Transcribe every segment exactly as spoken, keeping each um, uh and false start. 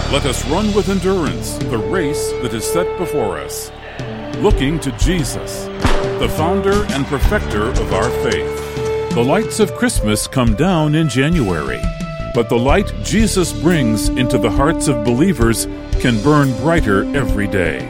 Let us run with endurance the race that is set before us, looking to Jesus, the founder and perfecter of our faith. The lights of Christmas come down in January, but the light Jesus brings into the hearts of believers can burn brighter every day.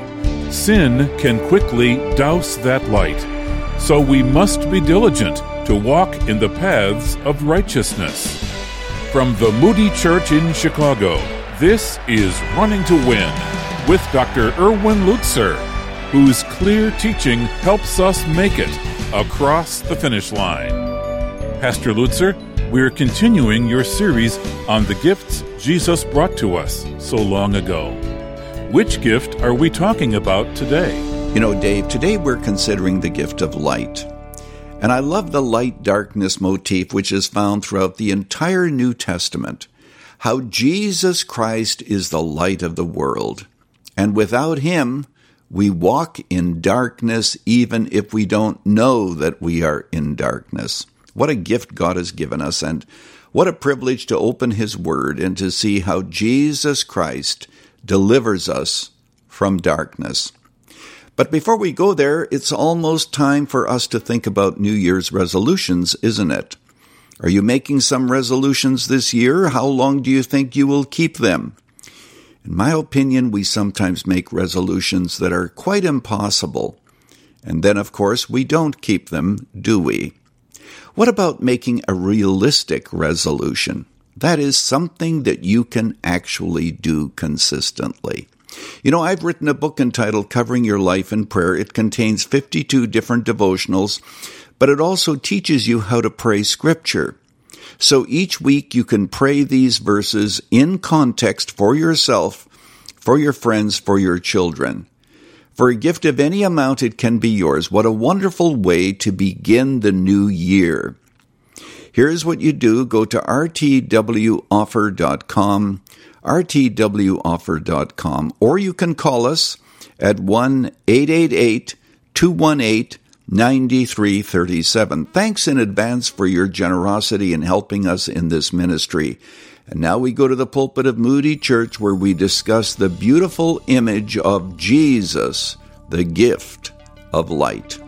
Sin can quickly douse that light, so we must be diligent to walk in the paths of righteousness. From the Moody Church in Chicago, this is Running to Win with Doctor Erwin Lutzer, whose clear teaching helps us make it across the finish line. Pastor Lutzer, we're continuing your series on the gifts Jesus brought to us so long ago. Which gift are we talking about today? You know, Dave, today we're considering the gift of light. And I love the light-darkness motif which is found throughout the entire New Testament. How Jesus Christ is the light of the world. And without him, we walk in darkness even if we don't know that we are in darkness. What a gift God has given us, and what a privilege to open his word and to see how Jesus Christ delivers us from darkness. But before we go there, it's almost time for us to think about New Year's resolutions, isn't it? Are you making some resolutions this year? How long do you think you will keep them? In my opinion, we sometimes make resolutions that are quite impossible. And then, of course, we don't keep them, do we? What about making a realistic resolution? That is something that you can actually do consistently. You know, I've written a book entitled Covering Your Life in Prayer. It contains fifty-two different devotionals, but it also teaches you how to pray Scripture. So each week you can pray these verses in context for yourself, for your friends, for your children. For a gift of any amount, it can be yours. What a wonderful way to begin the new year. Here's what you do. Go to r t w offer dot com, r t w offer dot com, or you can call us at one eight eight eight, two one eight, nine three three seven. Thanks in advance for your generosity in helping us in this ministry. And now we go to the pulpit of Moody Church, where we discuss the beautiful image of Jesus, the gift of light.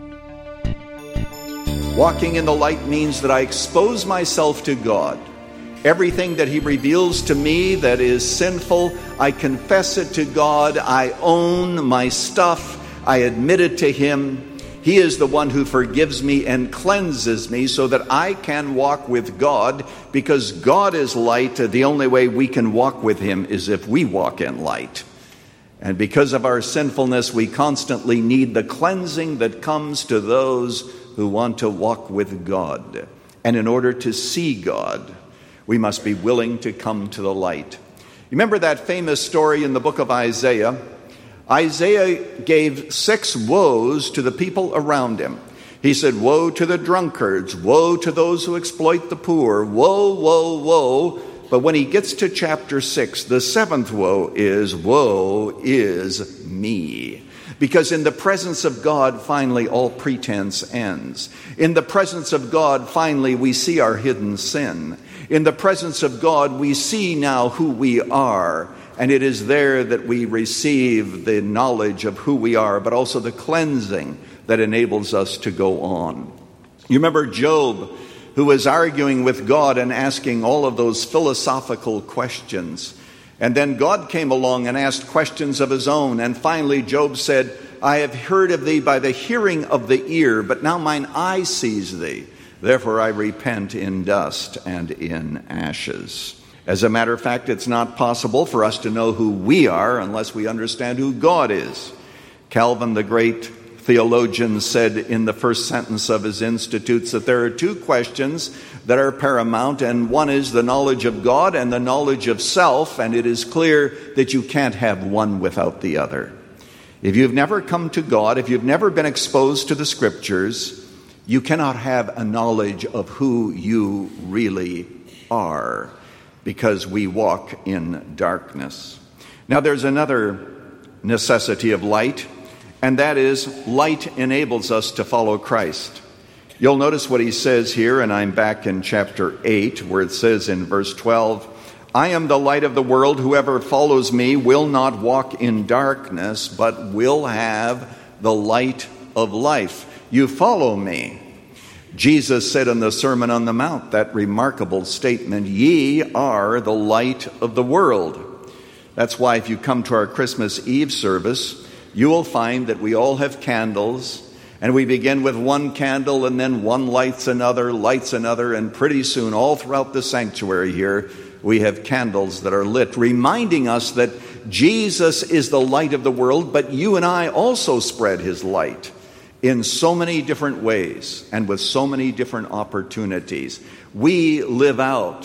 Walking in the light means that I expose myself to God. Everything that he reveals to me that is sinful, I confess it to God. I own my stuff. I admit it to him. He is the one who forgives me and cleanses me so that I can walk with God, because God is light. The only way we can walk with him is if we walk in light. And because of our sinfulness, we constantly need the cleansing that comes to those who want to walk with God. And in order to see God, we must be willing to come to the light. You remember that famous story in the book of Isaiah? Isaiah gave six woes to the people around him. He said, woe to the drunkards, woe to those who exploit the poor, woe, woe, woe. But when he gets to chapter six, the seventh woe is, woe is me. Because in the presence of God, finally, all pretense ends. In the presence of God, finally, we see our hidden sin. In the presence of God, we see now who we are. And it is there that we receive the knowledge of who we are, but also the cleansing that enables us to go on. You remember Job, who was arguing with God and asking all of those philosophical questions. And then God came along and asked questions of his own. And finally, Job said, I have heard of thee by the hearing of the ear, but now mine eye sees thee. Therefore I repent in dust and in ashes. As a matter of fact, it's not possible for us to know who we are unless we understand who God is. Calvin, the great theologian, said in the first sentence of his Institutes that there are two questions that are paramount, and one is the knowledge of God and the knowledge of self, and it is clear that you can't have one without the other. If you've never come to God, if you've never been exposed to the Scriptures, you cannot have a knowledge of who you really are, because we walk in darkness. Now there's another necessity of light, and that is light enables us to follow Christ. You'll notice what he says here, and I'm back in chapter eight, where it says in verse twelve, I am the light of the world. Whoever follows me will not walk in darkness, but will have the light of life. You follow me. Jesus said in the Sermon on the Mount, that remarkable statement, ye are the light of the world. That's why if you come to our Christmas Eve service, you will find that we all have candles, and we begin with one candle, and then one lights another, lights another, and pretty soon all throughout the sanctuary here, we have candles that are lit, reminding us that Jesus is the light of the world, but you and I also spread his light in so many different ways and with so many different opportunities. We live out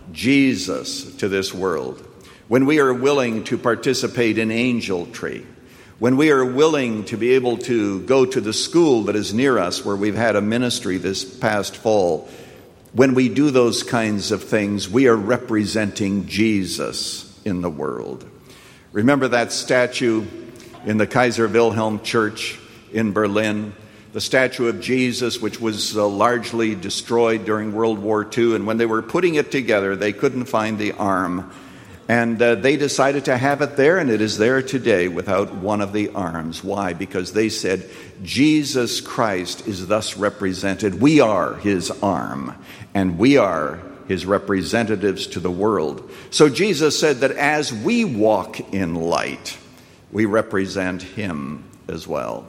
Jesus to this world. When we are willing to participate in Angel Tree, when we are willing to be able to go to the school that is near us where we've had a ministry this past fall, when we do those kinds of things, we are representing Jesus in the world. Remember that statue in the Kaiser Wilhelm Church in Berlin, the statue of Jesus, which was uh, largely destroyed during World War Two, and when they were putting it together, they couldn't find the arm. And uh, they decided to have it there, and it is there today without one of the arms. Why? Because they said, Jesus Christ is thus represented. We are his arm, and we are his representatives to the world. So Jesus said that as we walk in light, we represent him as well.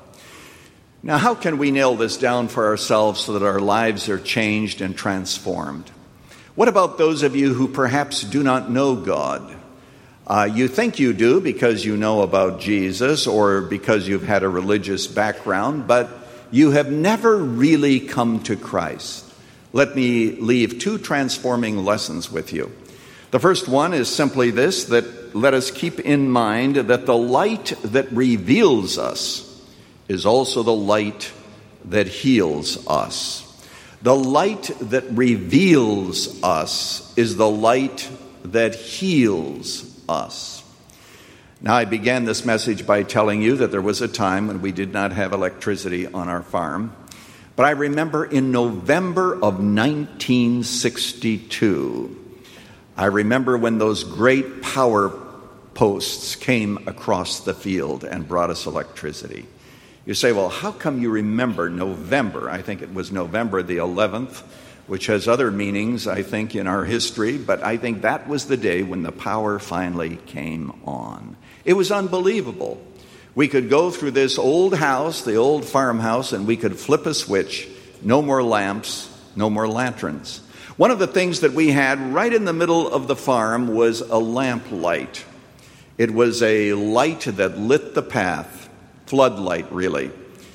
Now, how can we nail this down for ourselves so that our lives are changed and transformed? What about those of you who perhaps do not know God? Uh, you think you do because you know about Jesus or because you've had a religious background, but you have never really come to Christ. Let me leave two transforming lessons with you. The first one is simply this, that let us keep in mind that the light that reveals us is also the light that heals us. The light that reveals us is the light that heals us. Now, I began this message by telling you that there was a time when we did not have electricity on our farm. But I remember in November of nineteen sixty-two, I remember when those great power posts came across the field and brought us electricity. You say, well, how come you remember November? I think it was November the eleventh, which has other meanings, I think, in our history, but I think that was the day when the power finally came on. It was unbelievable. We could go through this old house, the old farmhouse, and we could flip a switch. No more lamps, no more lanterns. One of the things that we had right in the middle of the farm was a lamp light. It was a light that lit the path, floodlight really,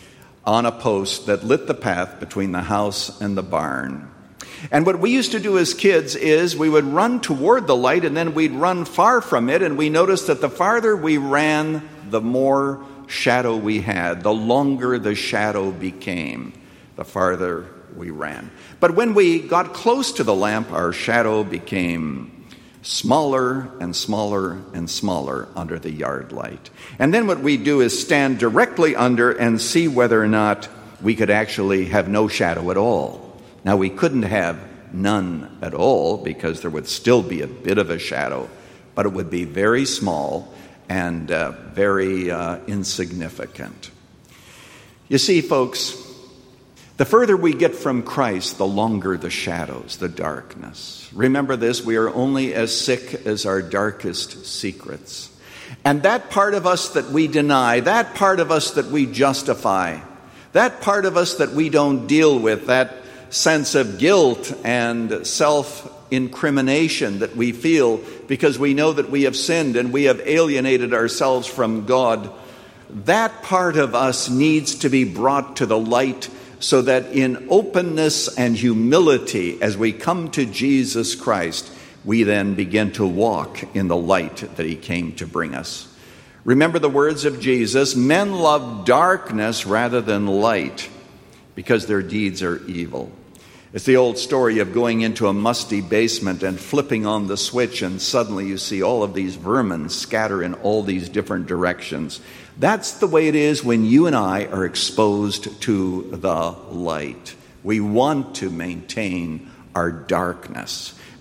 on a post that lit the path between the house and the barn. And what we used to do as kids is we would run toward the light and then we'd run far from it, and we noticed that the farther we ran, the more shadow we had, the longer the shadow became, the farther we ran. But when we got close to the lamp, our shadow became smaller and smaller and smaller under the yard light. And then what we do is stand directly under and see whether or not we could actually have no shadow at all. Now, we couldn't have none at all because there would still be a bit of a shadow, but it would be very small and uh, very uh, insignificant. You see, folks, the further we get from Christ, the longer the shadows, the darkness. Remember this, we are only as sick as our darkest secrets. And that part of us that we deny, that part of us that we justify, that part of us that we don't deal with, that sense of guilt and self-incrimination that we feel because we know that we have sinned and we have alienated ourselves from God, that part of us needs to be brought to the light so that in openness and humility, as we come to Jesus Christ, we then begin to walk in the light that he came to bring us. Remember the words of Jesus, men love darkness rather than light because their deeds are evil. It's the old story of going into a musty basement and flipping on the switch, and suddenly you see all of these vermin scatter in all these different directions. That's the way it is when you and I are exposed to the light. We want to maintain our darkness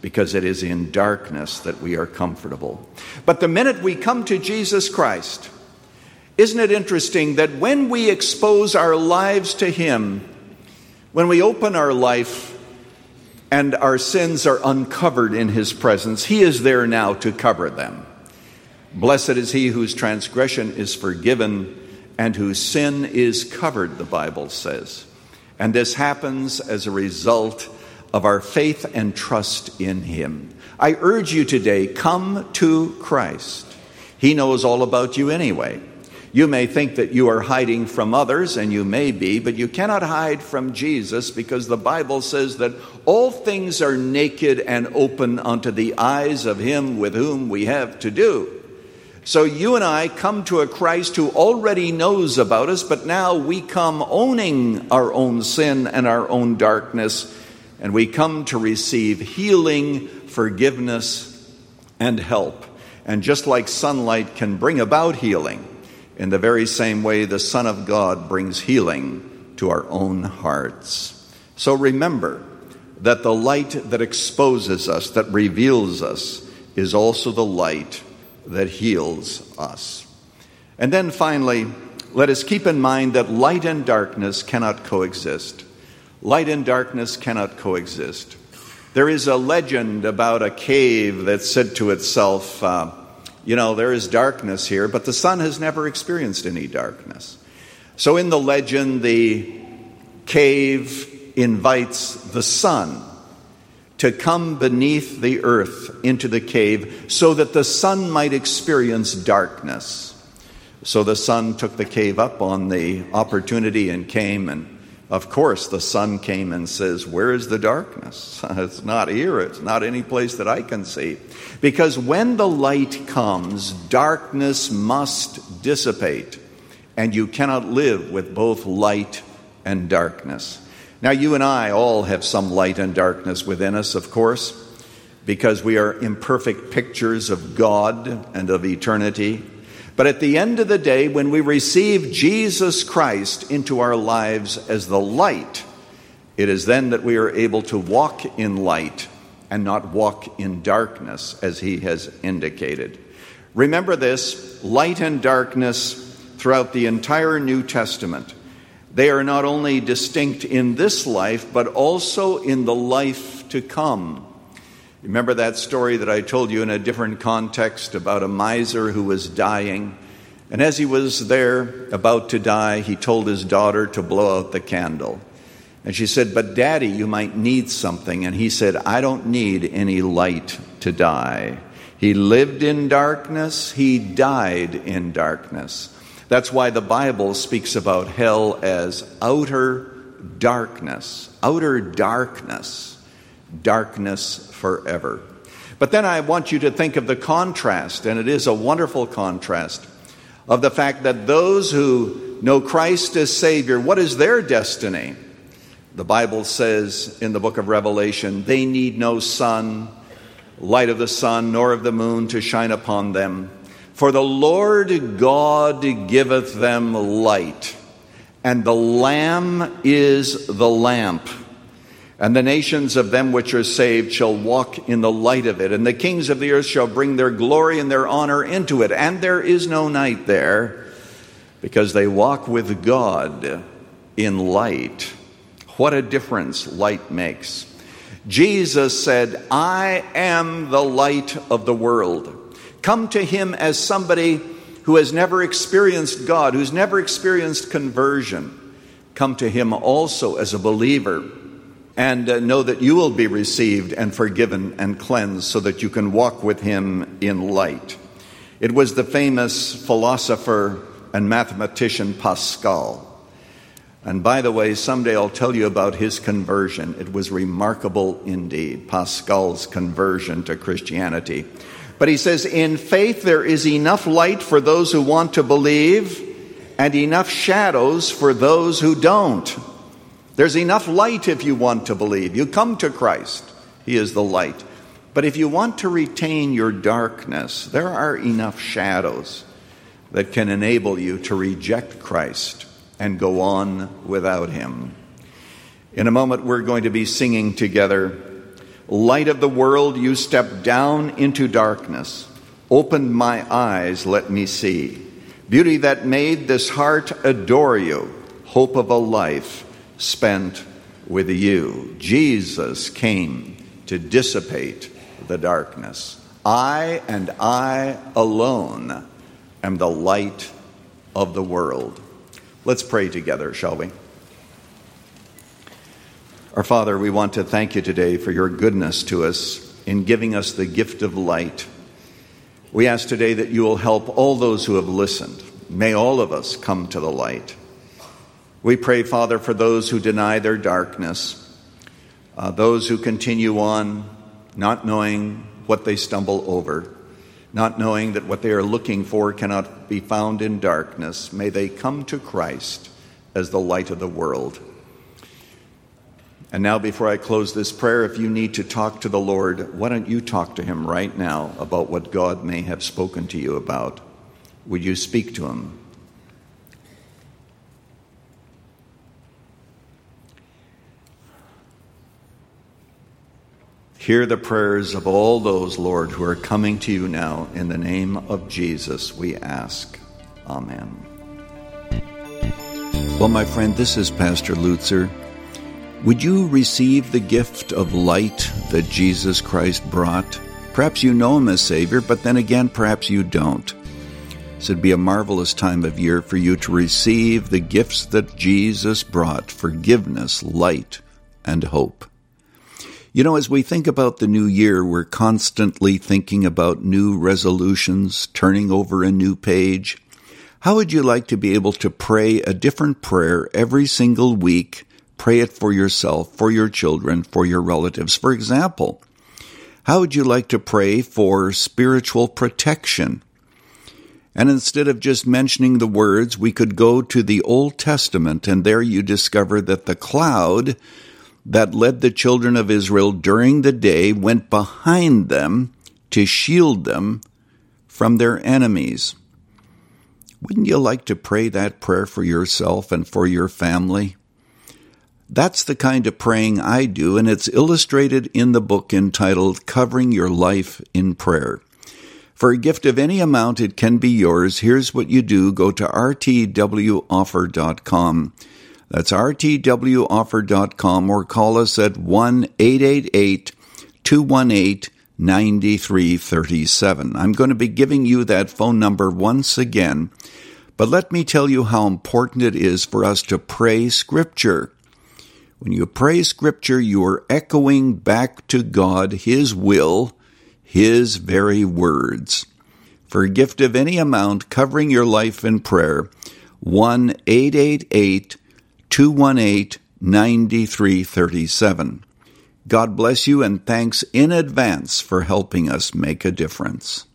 because it is in darkness that we are comfortable. But the minute we come to Jesus Christ, isn't it interesting that when we expose our lives to Him, when we open our life and our sins are uncovered in His presence, He is there now to cover them. Blessed is he whose transgression is forgiven and whose sin is covered, the Bible says. And this happens as a result of our faith and trust in Him. I urge you today, come to Christ. He knows all about you anyway. You may think that you are hiding from others, and you may be, but you cannot hide from Jesus, because the Bible says that all things are naked and open unto the eyes of Him with whom we have to do. So you and I come to a Christ who already knows about us, but now we come owning our own sin and our own darkness, and we come to receive healing, forgiveness, and help. And just like sunlight can bring about healing, in the very same way the Son of God brings healing to our own hearts. So remember that the light that exposes us, that reveals us, is also the light that heals us. And then finally, let us keep in mind that light and darkness cannot coexist. Light and darkness cannot coexist. There is a legend about a cave that said to itself, uh, you know, there is darkness here, but the sun has never experienced any darkness. So in the legend, the cave invites the sun to come beneath the earth into the cave so that the sun might experience darkness. So the sun took the cave up on the opportunity and came, and of course the sun came and says, where is the darkness? It's not here. It's not any place that I can see. Because when the light comes, darkness must dissipate, and you cannot live with both light and darkness. Now, you and I all have some light and darkness within us, of course, because we are imperfect pictures of God and of eternity. But at the end of the day, when we receive Jesus Christ into our lives as the light, it is then that we are able to walk in light and not walk in darkness, as He has indicated. Remember this, light and darkness throughout the entire New Testament. They are not only distinct in this life, but also in the life to come. Remember that story that I told you in a different context about a miser who was dying? And as he was there about to die, he told his daughter to blow out the candle. And she said, but Daddy, you might need something. And he said, I don't need any light to die. He lived in darkness. He died in darkness. That's why the Bible speaks about hell as outer darkness, outer darkness, darkness forever. But then I want you to think of the contrast, and it is a wonderful contrast, of the fact that those who know Christ as Savior, what is their destiny? The Bible says in the book of Revelation, they need no sun, light of the sun, nor of the moon to shine upon them. For the Lord God giveth them light, and the Lamb is the lamp. And the nations of them which are saved shall walk in the light of it, and the kings of the earth shall bring their glory and their honor into it. And there is no night there, because they walk with God in light. What a difference light makes. Jesus said, I am the light of the world. Come to Him as somebody who has never experienced God, who's never experienced conversion. Come to Him also as a believer, and uh, know that you will be received and forgiven and cleansed so that you can walk with Him in light. It was the famous philosopher and mathematician Pascal. And by the way, someday I'll tell you about his conversion. It was remarkable indeed, Pascal's conversion to Christianity. But he says, in faith there is enough light for those who want to believe and enough shadows for those who don't. There's enough light if you want to believe. You come to Christ. He is the light. But if you want to retain your darkness, there are enough shadows that can enable you to reject Christ and go on without Him. In a moment, we're going to be singing together Light of the world, you stepped down into darkness, opened my eyes, let me see. Beauty that made this heart adore you, hope of a life spent with you. Jesus came to dissipate the darkness. I and I alone am the light of the world. Let's pray together, shall we? Our Father, we want to thank you today for your goodness to us in giving us the gift of light. We ask today that you will help all those who have listened. May all of us come to the light. We pray, Father, for those who deny their darkness, uh, those who continue on not knowing what they stumble over, not knowing that what they are looking for cannot be found in darkness. May they come to Christ as the light of the world. And now, before I close this prayer, if you need to talk to the Lord, why don't you talk to him right now about what God may have spoken to you about? Would you speak to him? Hear the prayers of all those, Lord, who are coming to you now. In the name of Jesus, we ask. Amen. Well, my friend, this is Pastor Lutzer. Would you receive the gift of light that Jesus Christ brought? Perhaps you know him as Savior, but then again, perhaps you don't. So it'd be a marvelous time of year for you to receive the gifts that Jesus brought: forgiveness, light, and hope. You know, as we think about the new year, we're constantly thinking about new resolutions, turning over a new page. How would you like to be able to pray a different prayer every single week? Pray it for yourself, for your children, for your relatives. For example, how would you like to pray for spiritual protection? And instead of just mentioning the words, we could go to the Old Testament, and there you discover that the cloud that led the children of Israel during the day went behind them to shield them from their enemies. Wouldn't you like to pray that prayer for yourself and for your family? That's the kind of praying I do, and it's illustrated in the book entitled Covering Your Life in Prayer. For a gift of any amount, it can be yours. Here's what you do. Go to r t w offer dot com. That's r t w offer dot com, or call us at one eight eight eight, two one eight, nine three three seven. I'm going to be giving you that phone number once again, but let me tell you how important it is for us to pray Scripture. When you pray Scripture, you are echoing back to God His will, His very words. For a gift of any amount, covering your life in prayer, one eight eight eight, two one eight, nine three three seven. God bless you, and thanks in advance for helping us make a difference.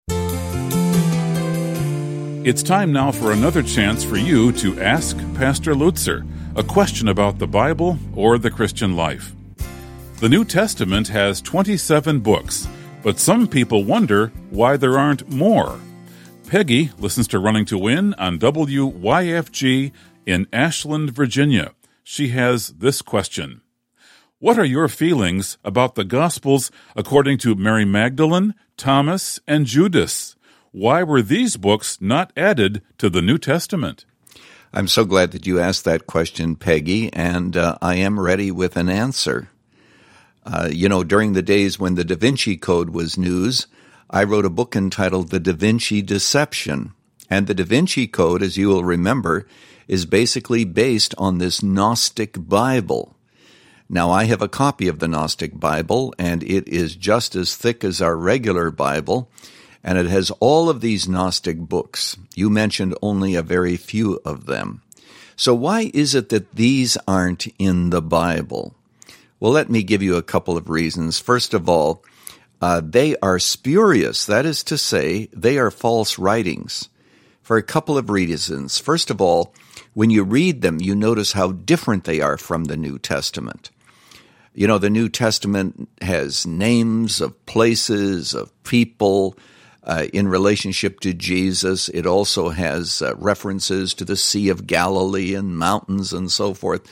It's time now for another chance for you to ask Pastor Lutzer a question about the Bible or the Christian life. The New Testament has twenty-seven books, but some people wonder why there aren't more. Peggy listens to Running to Win on W Y F G in Ashland, Virginia. She has this question. What are your feelings about the Gospels according to Mary Magdalene, Thomas, and Judas? Why were these books not added to the New Testament? I'm so glad that you asked that question, Peggy, and uh, I am ready with an answer. Uh, you know, during the days when the Da Vinci Code was news, I wrote a book entitled The Da Vinci Deception. And the Da Vinci Code, as you will remember, is basically based on this Gnostic Bible. Now, I have a copy of the Gnostic Bible, and it is just as thick as our regular Bible, and it has all of these Gnostic books. You mentioned only a very few of them. So why is it that these aren't in the Bible? Well, let me give you a couple of reasons. First of all, uh, they are spurious. That is to say, they are false writings for a couple of reasons. First of all, when you read them, you notice how different they are from the New Testament. You know, the New Testament has names of places, of people, Uh, in relationship to Jesus. It also has uh, references to the Sea of Galilee and mountains and so forth.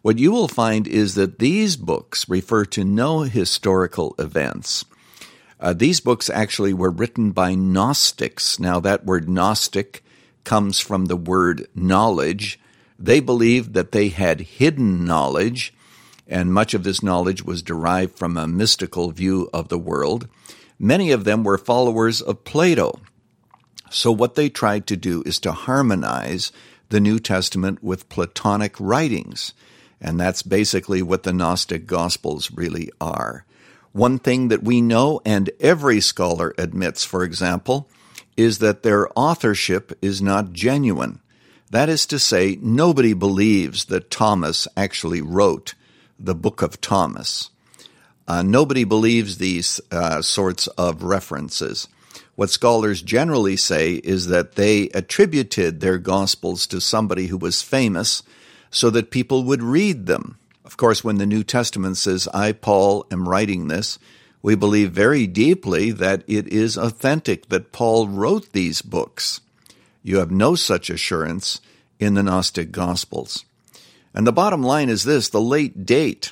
what you will find is that these books refer to no historical events. Uh, these books actually were written by Gnostics. Now, that word Gnostic comes from the word knowledge. They believed that they had hidden knowledge, and much of this knowledge was derived from a mystical view of the world. Many of them were followers of Plato. So what they tried to do is to harmonize the New Testament with Platonic writings, and that's basically what the Gnostic Gospels really are. One thing that we know, and every scholar admits, for example, is that their authorship is not genuine. That is to say, nobody believes that Thomas actually wrote the Book of Thomas. Uh, nobody believes these uh, sorts of references. What scholars generally say is that they attributed their Gospels to somebody who was famous so that people would read them. Of course, when the New Testament says, I, Paul, am writing this, we believe very deeply that it is authentic, that Paul wrote these books. You have no such assurance in the Gnostic Gospels. And the bottom line is this, the late date.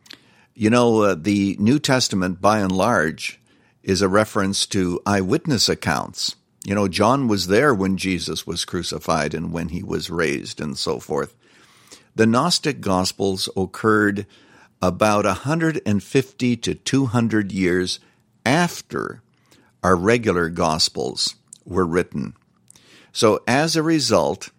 You know, uh, the New Testament, by and large, is a reference to eyewitness accounts. You know, John was there when Jesus was crucified and when he was raised and so forth. The Gnostic Gospels occurred about one hundred fifty to two hundred years after our regular Gospels were written. So as a result,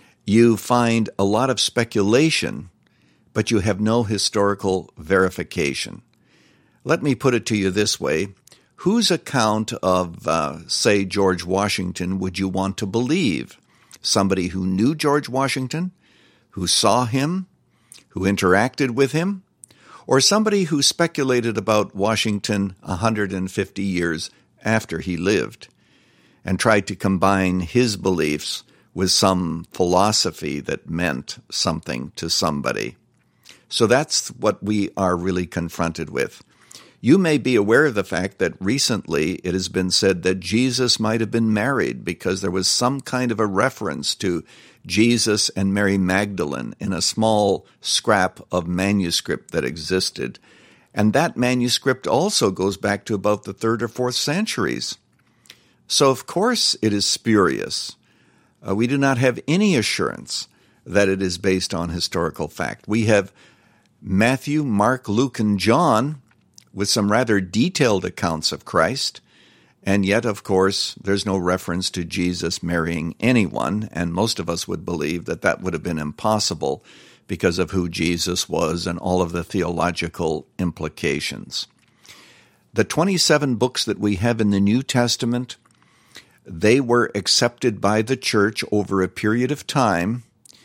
you find a lot of speculation, but you have no historical verification. Let me put it to you this way. Whose account of, uh, say, George Washington would you want to believe? Somebody who knew George Washington, who saw him, who interacted with him, or somebody who speculated about Washington one hundred fifty years after he lived and tried to combine his beliefs with some philosophy that meant something to somebody? So that's what we are really confronted with. You may be aware of the fact that recently it has been said that Jesus might have been married because there was some kind of a reference to Jesus and Mary Magdalene in a small scrap of manuscript that existed. And that manuscript also goes back to about the third or fourth centuries. So of course it is spurious. Uh, we do not have any assurance that it is based on historical fact. We have Matthew, Mark, Luke, and John with some rather detailed accounts of Christ, and yet, of course, there's no reference to Jesus marrying anyone, and most of us would believe that that would have been impossible because of who Jesus was and all of the theological implications. The twenty-seven books that we have in the New Testament, they were accepted by the church over a period of time,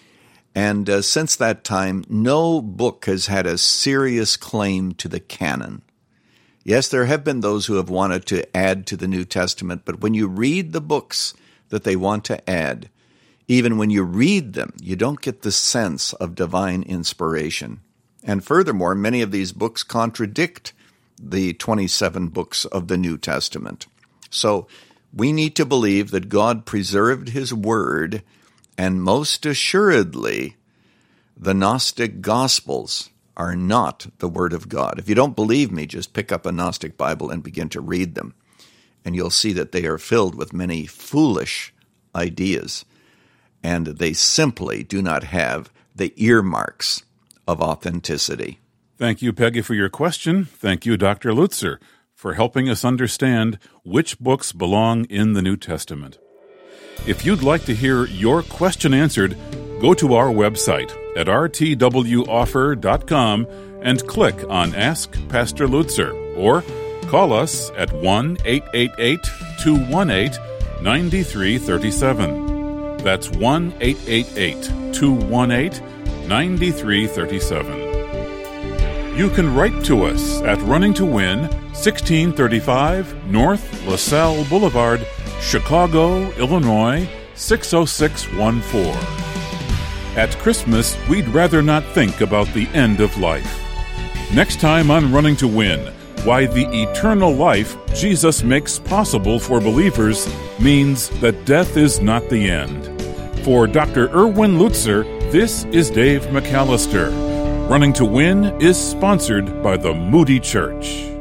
and uh, since that time, no book has had a serious claim to the canon. Yes, there have been those who have wanted to add to the New Testament, but when you read the books that they want to add, even when you read them, you don't get the sense of divine inspiration. And furthermore, many of these books contradict the twenty-seven books of the New Testament. So we need to believe that God preserved His Word, and most assuredly, the Gnostic Gospels are not the Word of God. If you don't believe me, just pick up a Gnostic Bible and begin to read them, and you'll see that they are filled with many foolish ideas, and they simply do not have the earmarks of authenticity. Thank you, Peggy, for your question. Thank you, Doctor Lutzer, for helping us understand which books belong in the New Testament. If you'd like to hear your question answered, go to our website at r t w offer dot com and click on Ask Pastor Lutzer, or call us at one eight eight eight, two one eight, nine three three seven. That's one eight eight eight, two one eight, nine three three seven. You can write to us at Running to Win, sixteen thirty-five North LaSalle Boulevard, Chicago, Illinois, six oh six one four. At Christmas, we'd rather not think about the end of life. Next time on Running to Win, why the eternal life Jesus makes possible for believers means that death is not the end. For Doctor Erwin Lutzer, this is Dave McAllister. Running to Win is sponsored by the Moody Church.